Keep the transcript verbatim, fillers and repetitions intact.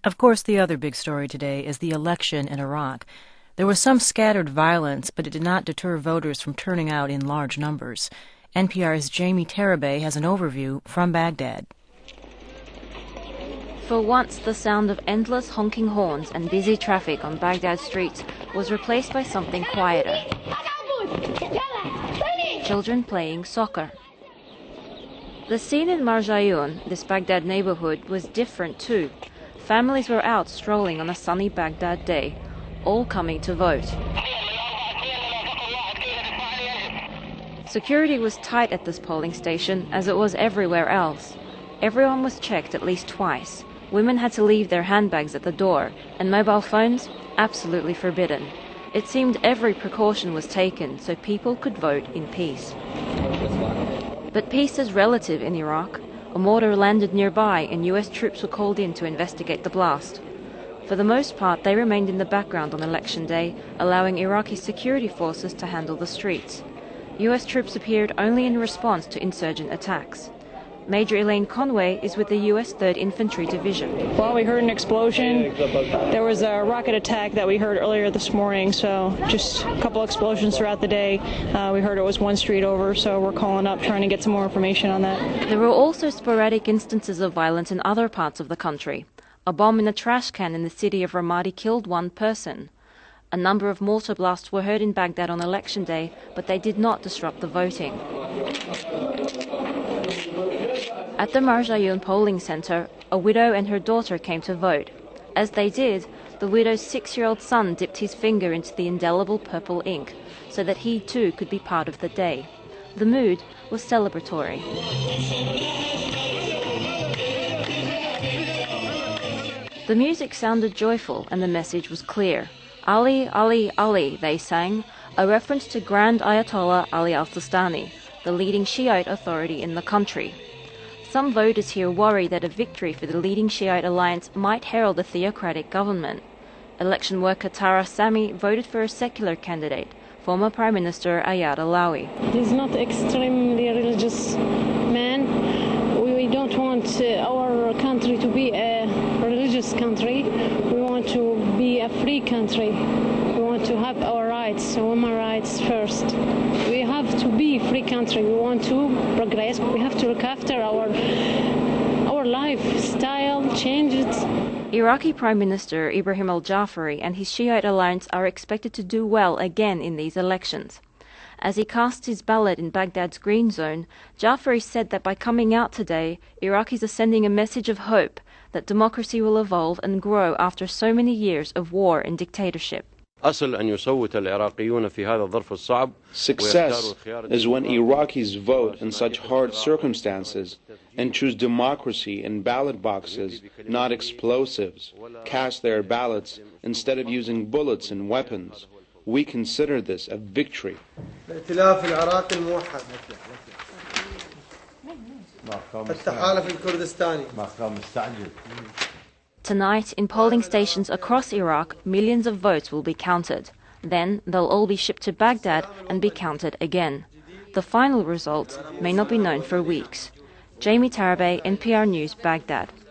Of course, the other big story today is the election in Iraq. There was some scattered violence, but it did not deter voters from turning out in large numbers. N P R's Jamie Tarabay has an overview from Baghdad. For once, the sound of endless honking horns and busy traffic on Baghdad streets was replaced by something quieter. Children playing soccer. The scene in Marjayoun, this Baghdad neighborhood, was different too. Families were out strolling on a sunny Baghdad day, all coming to vote. Security was tight at this polling station, as it was everywhere else. Everyone was checked at least twice. Women had to leave their handbags at the door, and mobile phones, absolutely forbidden. It seemed every precaution was taken so people could vote in peace. But peace is relative in Iraq. A mortar landed nearby and U S troops were called in to investigate the blast. For the most part, they remained in the background on election day, allowing Iraqi security forces to handle the streets. U S troops appeared only in response to insurgent attacks. Major Elaine Conway is with the U S third Infantry Division. Well, we heard an explosion. There was a rocket attack that we heard earlier this morning, so just a couple explosions throughout the day. Uh, we heard it was one street over, so we're calling up trying to get some more information on that. There were also sporadic instances of violence in other parts of the country. A bomb in a trash can in the city of Ramadi killed one person. A number of mortar blasts were heard in Baghdad on election day, but they did not disrupt the voting. At the Marjayoun polling centre, a widow and her daughter came to vote. As they did, the widow's six-year-old son dipped his finger into the indelible purple ink so that he too could be part of the day. The mood was celebratory. The music sounded joyful and the message was clear. Ali, Ali, Ali, they sang, a reference to Grand Ayatollah Ali al-Sistani, the leading Shiite authority in the country. Some voters here worry that a victory for the leading Shiite alliance might herald a theocratic government. Election worker Tara Sami voted for a secular candidate, former Prime Minister Ayad Allawi. He's not extremely religious man. We don't want uh, our country to be a religious country. We want to be a free country. We want to have our rights, women's rights first. We have to be a free country. We want to progress. We have to look after our our lifestyle, change it. Iraqi Prime Minister Ibrahim al-Jafari and his Shiite alliance are expected to do well again in these elections. As he cast his ballot in Baghdad's green zone, Jafari said that by coming out today, Iraqis are sending a message of hope that democracy will evolve and grow after so many years of war and dictatorship. Success is when Iraqis vote in such hard circumstances and choose democracy in ballot boxes, not explosives, cast their ballots instead of using bullets and weapons. We consider this a victory. Tonight, in polling stations across Iraq, millions of votes will be counted. Then they'll all be shipped to Baghdad and be counted again. The final results may not be known for weeks. Jamie Tarabay, N P R News, Baghdad.